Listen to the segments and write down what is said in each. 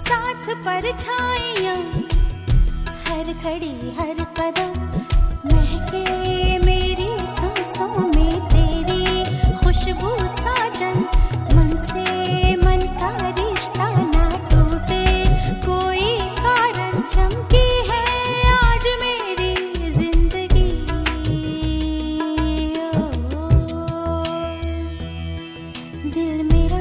साथ परछाइयां, हर घड़ी हर कदम महके मेरी सांसों में तेरी खुशबू साजन। मन से मन का रिश्ता ना टूटे, कोई कारण चमकी है आज मेरी जिंदगी। दिल मेरा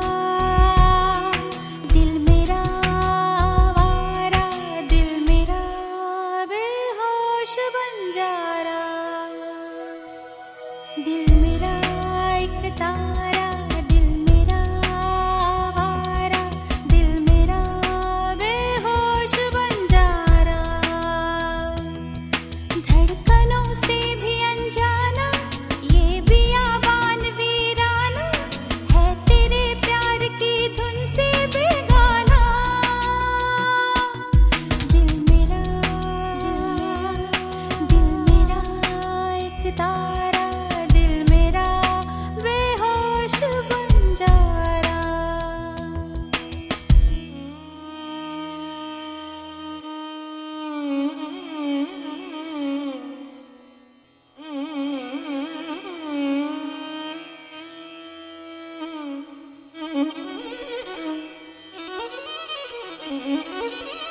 आवारा, दिल मेरा बेहोश बन जा रहा। दिल मेरा एक तारा, दिल मेरा आवारा, दिल मेरा बेहोश बन जा रहा। धड़कनों से भी अनजाना ये बियाबान वीराना है, तेरे प्यार की धुन से बेगाना। दिल मेरा एक तारा, दिल मेरा बेहोश बन जा रहा। Mm-hmm.